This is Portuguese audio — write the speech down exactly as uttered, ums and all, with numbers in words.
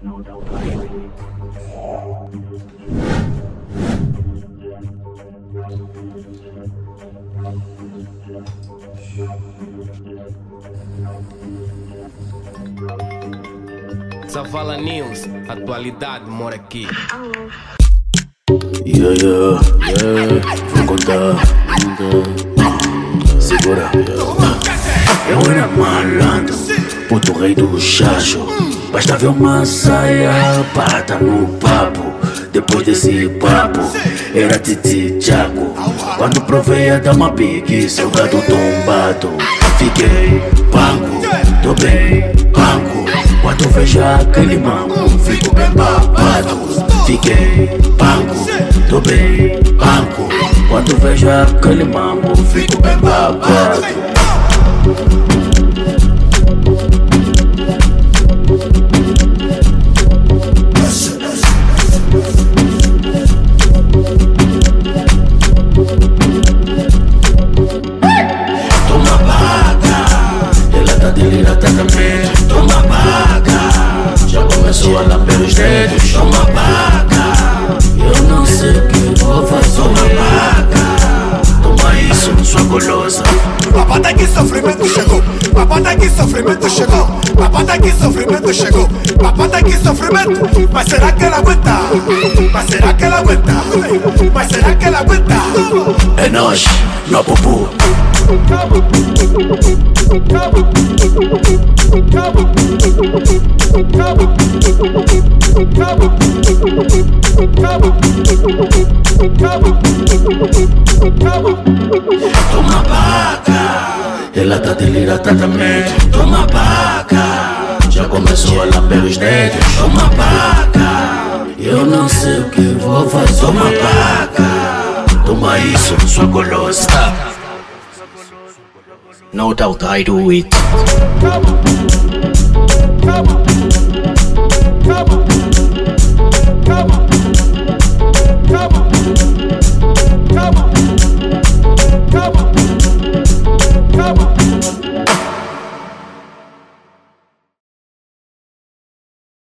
Zavala News, atualidade mora aqui. Yeah, yeah, yeah, vou contar, segura, yeah. Eu era malandro, puto rei do chacho. Basta ver uma saia, bata no papo. Depois desse papo, era titi jaco. Quando provei a dar uma pique, seu gato tombado. Fiquei banco, tô bem banco. Quando vejo aquele mambo, fico bem babado. Fiquei banco, tô bem banco. Quando vejo aquele mambo, fico bem babado. Toma baga, ela tá delirada também. Toma baga, já começou a lamber os dedos. Toma baga, eu não sei o que vou fazer. Toma baga, toma isso, sua golosa. Babada que sofrimento chegou, babada que sofrimento chegou, babada que sofrimento chegou, babada que sofrimento. Mas será que ela aguenta? Mas será que ela aguenta? Mas será que ela aguenta? É nós, no pupu. Toma baga, ela tá delirada também. Toma baga, já começou a lamber os dedos. Toma baga, eu não sei o que vou fazer. Toma baga, toma isso, sua golosa. No doubt I do it.